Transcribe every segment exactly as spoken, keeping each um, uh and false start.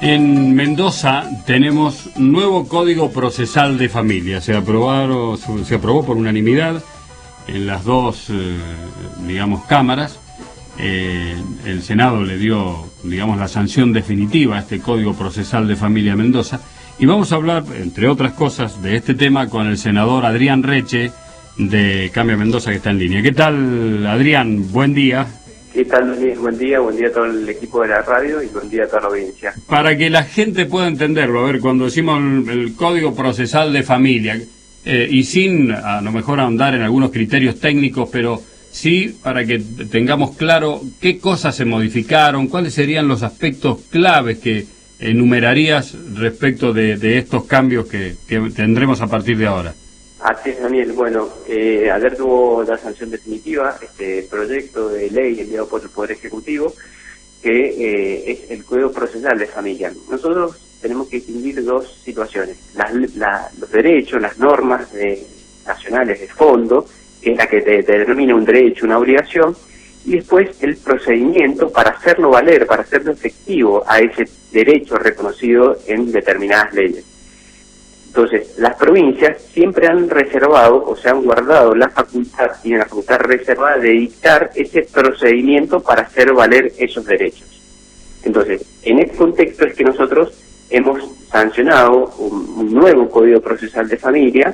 En Mendoza tenemos nuevo Código Procesal de Familia. Se aprobaron, se aprobó por unanimidad en las dos, eh, digamos, cámaras. Eh, el Senado le dio, digamos, la sanción definitiva a este Código Procesal de Familia Mendoza. Y vamos a hablar, entre otras cosas, de este tema con el senador Adrián Reche, de Cambia Mendoza, que está en línea. ¿Qué tal, Adrián? Buen día. ¿Qué tal, Luis? Buen día, buen día a todo el equipo de la radio y buen día a toda la audiencia. Para que la gente pueda entenderlo, a ver, cuando decimos el, el Código Procesal de Familia, eh, y sin a lo mejor ahondar en algunos criterios técnicos, pero sí para que tengamos claro qué cosas se modificaron, cuáles serían los aspectos claves que enumerarías respecto de, de estos cambios que, que tendremos a partir de ahora. Así es, Daniel. Bueno, eh, ayer tuvo la sanción definitiva este proyecto de ley enviado por el Poder Ejecutivo, que eh, es el Código Procesal de Familia. Nosotros tenemos que distinguir dos situaciones: las, la, los derechos, las normas de, nacionales de fondo, que es la que te, te determina un derecho, una obligación, y después el procedimiento para hacerlo valer, para hacerlo efectivo a ese derecho reconocido en determinadas leyes. Entonces, las provincias siempre han reservado o se han guardado la facultad, tienen la facultad reservada de dictar ese procedimiento para hacer valer esos derechos. Entonces, en este contexto es que nosotros hemos sancionado un, un nuevo Código Procesal de Familia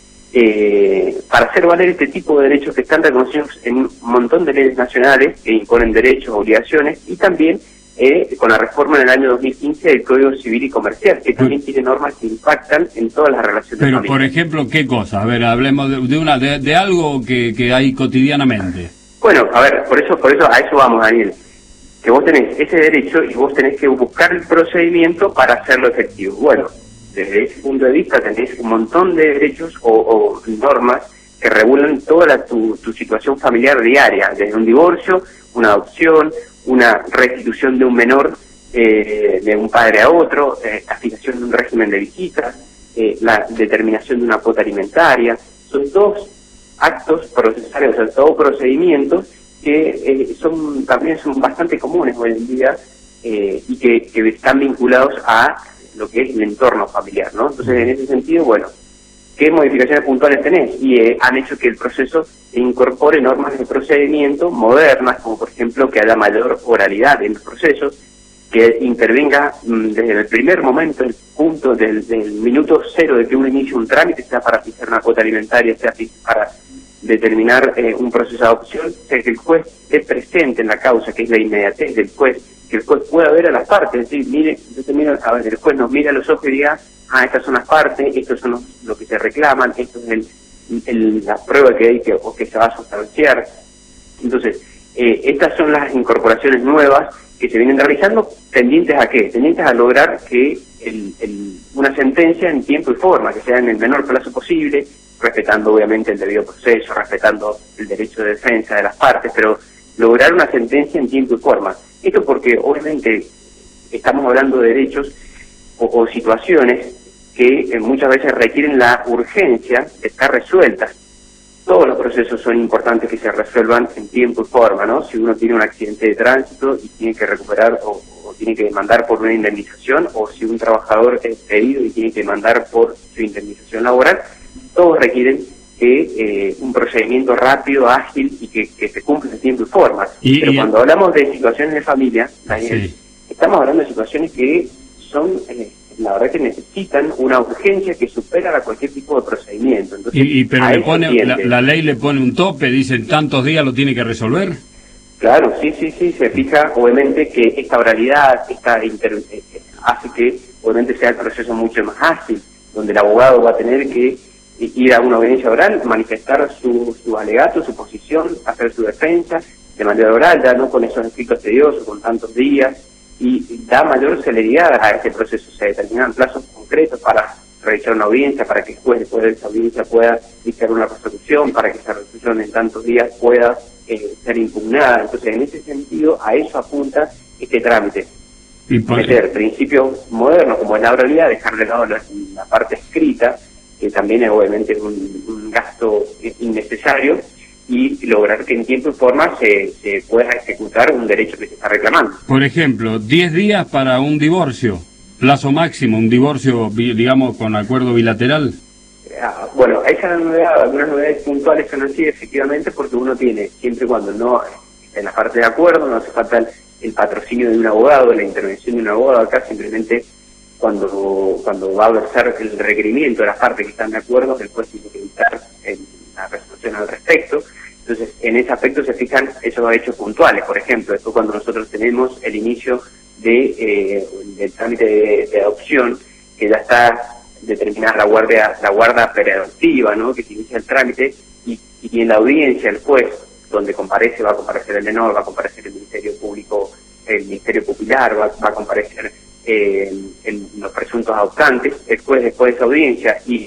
eh, para hacer valer este tipo de derechos que están reconocidos en un montón de leyes nacionales que imponen derechos, obligaciones, y también Eh, con la reforma en el año dos mil quince del Código Civil y Comercial, que también tiene normas que impactan en todas las relaciones Pero, familiares. por ejemplo, ¿qué cosa? A ver, hablemos de, de una de, de algo que, que hay cotidianamente. Bueno, a ver, por eso, por eso a eso vamos, Daniel. Que vos tenés ese derecho y vos tenés que buscar el procedimiento para hacerlo efectivo. Bueno, desde ese punto de vista tenés un montón de derechos o, o normas que regulan toda la, tu, tu situación familiar diaria, desde un divorcio, una adopción, una restitución de un menor eh, de un padre a otro, eh, aplicación de un régimen de visitas, eh, la determinación de una cuota alimentaria. Son todos actos procesales, o sea, todos procedimientos que eh, son también son bastante comunes hoy en día eh, y que, que están vinculados a lo que es el entorno familiar, ¿no? Entonces, en ese sentido, bueno, ¿qué modificaciones puntuales tenés? Y eh, han hecho que el proceso incorpore normas de procedimiento modernas, como por ejemplo que haya mayor oralidad en los procesos, que intervenga mmm, desde el primer momento, el punto del, del minuto cero de que uno inicia un trámite, sea para fijar una cuota alimentaria, sea para determinar eh, un proceso de adopción, sea que el juez esté presente en la causa, que es la inmediatez del juez, que el juez pueda ver a las partes, es decir, mire, yo te miro, a ver, el juez nos mira a los ojos y diga, ah, estas son las partes, estos son los, lo que se reclaman, esto es el, el, la prueba que hay que, o que se va a sustanciar. Entonces, eh, estas son las incorporaciones nuevas que se vienen realizando, tendientes a qué? Tendientes a lograr que el, el, una sentencia en tiempo y forma, que sea en el menor plazo posible, respetando obviamente el debido proceso, respetando el derecho de defensa de las partes, pero lograr una sentencia en tiempo y forma. Esto porque obviamente estamos hablando de derechos o, o situaciones que eh, muchas veces requieren la urgencia de estar resueltas. Todos los procesos son importantes que se resuelvan en tiempo y forma, ¿no? Si uno tiene un accidente de tránsito y tiene que recuperar o, o tiene que demandar por una indemnización, o si un trabajador es herido y tiene que demandar por su indemnización laboral, todos requieren que eh, un procedimiento rápido, ágil y que, que se cumpla en tiempo y forma. Y, Pero y cuando el... hablamos de situaciones de familia, Daniel, sí, estamos hablando de situaciones que son... Eh, la verdad que necesitan una urgencia que supera a cualquier tipo de procedimiento. Entonces, y, y pero le pone la, la ley le pone un tope, dicen tantos días lo tiene que resolver. Claro, sí, sí, sí, se fija obviamente que esta oralidad, esta inter, eh, hace que obviamente sea el proceso mucho más ágil, donde el abogado va a tener que ir a una audiencia oral, manifestar su, su alegato, su posición, hacer su defensa de manera oral, ya no con esos escritos tediosos, con tantos días, y da mayor celeridad a este proceso. Se determinan plazos concretos para realizar una audiencia, para que el juez después de esa audiencia pueda dictar una resolución, para que esa resolución en tantos días pueda eh, ser impugnada. Entonces, en ese sentido, a eso apunta este trámite. Y por... meter principios modernos como es la oralidad, dejar de lado la, la parte escrita, que también es obviamente un, un gasto innecesario, y lograr que en tiempo y forma se, se pueda ejecutar un derecho que se está reclamando. Por ejemplo, diez días para un divorcio. plazo máximo, un divorcio, digamos, con acuerdo bilateral. Ah, bueno, hay novedad, algunas novedades puntuales son así, efectivamente, porque uno tiene, siempre y cuando no está en la parte de acuerdo, no hace falta el, el patrocinio de un abogado, la intervención de un abogado. Acá simplemente cuando cuando va a versar el requerimiento de las partes que están de acuerdo, el juez tiene que dictar la resolución al respecto. Entonces, en ese aspecto se fijan esos hechos puntuales. Por ejemplo, esto cuando nosotros tenemos el inicio de eh, del trámite de, de adopción, que ya está determinar la guardia la guarda preadoptiva, ¿no? Que se inicia el trámite y, y en la audiencia el juez, donde comparece, va a comparecer el menor, va a comparecer el Ministerio Público, el Ministerio Popular, va, va a comparecer eh, el, los presuntos adoptantes. El juez, después de esa audiencia y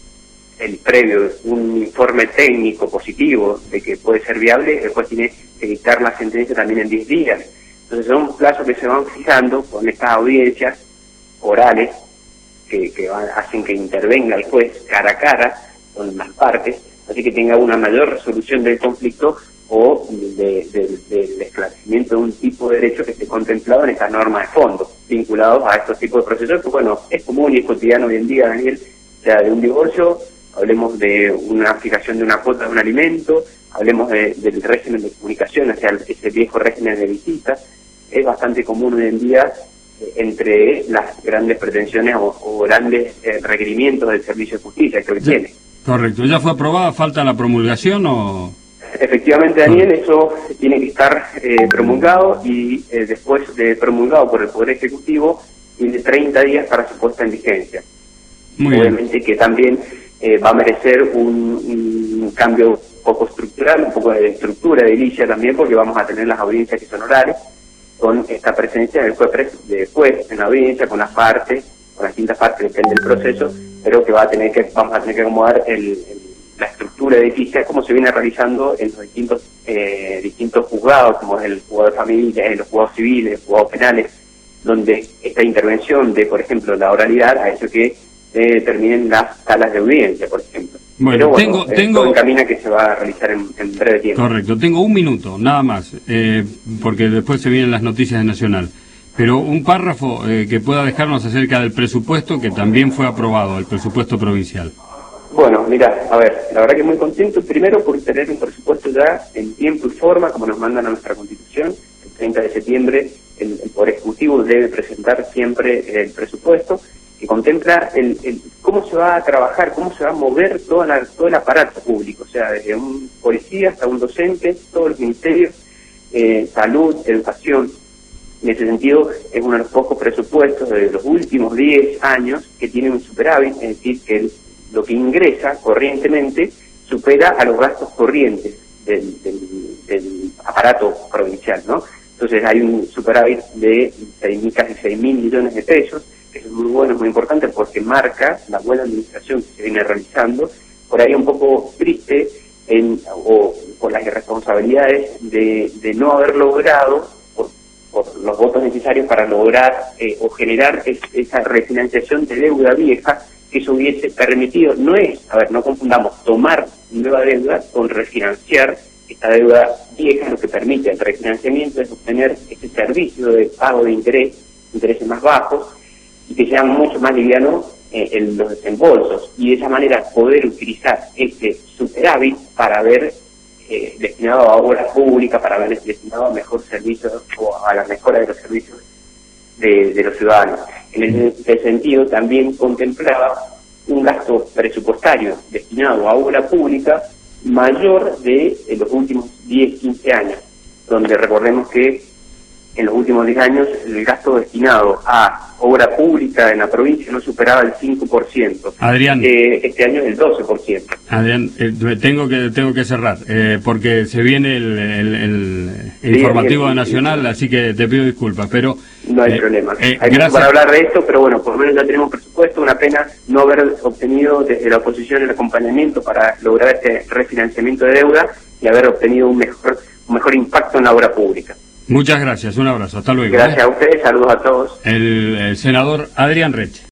el previo un informe técnico positivo de que puede ser viable, el juez tiene que dictar la sentencia también en diez días. Entonces son plazos que se van fijando con estas audiencias orales que, que van, hacen que intervenga el juez cara a cara con las partes, así que tenga una mayor resolución del conflicto o del de, de, de esclarecimiento de un tipo de derecho que esté contemplado en estas normas de fondo, vinculados a estos tipos de procesos, que bueno, es común y es cotidiano hoy en día, Daniel, sea de un divorcio, hablemos de una fijación de una cuota de un alimento, hablemos de, del régimen de comunicación, o sea, ese viejo régimen de visitas, es bastante común hoy en día eh, entre las grandes pretensiones o, o grandes eh, requerimientos del Servicio de Justicia que hoy sí, tiene. Correcto. ¿Ya fue aprobada? ¿Falta la promulgación o...? Efectivamente, Daniel, eso tiene que estar eh, promulgado y eh, después de promulgado por el Poder Ejecutivo, tiene treinta días para su puesta en vigencia. Muy Obviamente bien. que también eh, va a merecer un, un cambio poco estructural, un poco de estructura de edilicia también, porque vamos a tener las audiencias que son orales, con esta presencia del juez, de juez en la audiencia, con las partes, con las distintas partes, depende del proceso, pero que va a tener que, vamos a tener que acomodar el, el, la estructura edilicia como se viene realizando en los distintos eh, distintos juzgados, como es el juzgado de familia, en los juzgados civiles, los juzgados penales, donde esta intervención de, por ejemplo, la oralidad ha hecho que eh, terminen las salas de audiencia, por ejemplo. Bueno, Pero bueno, tengo, eh, tengo... todo encamina que se va a realizar en, en breve tiempo. Correcto, tengo un minuto, nada más, eh, porque después se vienen las noticias de Nacional. Pero un párrafo eh, que pueda dejarnos acerca del presupuesto que también fue aprobado, el presupuesto provincial. Bueno, mira, a ver, la verdad que muy contento, primero por tener un presupuesto ya en tiempo y forma, como nos mandan a nuestra Constitución. El treinta de septiembre el, el Poder Ejecutivo debe presentar siempre el presupuesto, que contempla el, el cómo se va a trabajar, cómo se va a mover toda la, todo el aparato público, o sea, desde un policía hasta un docente, todos los ministerios, eh, salud, educación. En ese sentido, es uno de los pocos presupuestos de los últimos diez años que tiene un superávit, es decir, que el, lo que ingresa corrientemente supera a los gastos corrientes del, del, del aparato provincial, ¿no? Entonces hay un superávit de seis, casi seis mil millones de pesos, que es muy bueno, es muy importante porque marca la buena administración que se viene realizando. Por ahí un poco triste en, o por las irresponsabilidades de, de no haber logrado, por, por los votos necesarios para lograr eh, o generar es, esa refinanciación de deuda vieja, que eso hubiese permitido, no es, a ver, no confundamos, tomar nueva deuda con refinanciar esta deuda vieja. Lo que permite el refinanciamiento es obtener este servicio de pago de interés, intereses más bajos, y que sean mucho más livianos eh, en los desembolsos, y de esa manera poder utilizar este superávit para haber eh, destinado a obras públicas, para haber destinado a mejor servicio o a la mejora de los servicios de, de los ciudadanos. En ese sentido también contemplaba un gasto presupuestario destinado a obra pública mayor de, de los últimos diez, quince años, donde recordemos que en los últimos diez años el gasto destinado a obra pública en la provincia no superaba el cinco por ciento. Adrián. Eh, este año es el doce por ciento. Adrián, eh, tengo que tengo que cerrar, eh, porque se viene el, el, el, el sí, informativo sí, de Nacional, sí, así que te pido disculpas, pero... No hay eh, problema. Eh, hay gracias. mucho para hablar de esto, pero bueno, por lo menos ya tenemos presupuesto. Una pena no haber obtenido desde la oposición el acompañamiento para lograr este refinanciamiento de deuda y haber obtenido un mejor, un mejor impacto en la obra pública. Muchas gracias, un abrazo, hasta luego. Gracias ¿eh? a ustedes, saludos a todos. El, el senador Adrián Reche.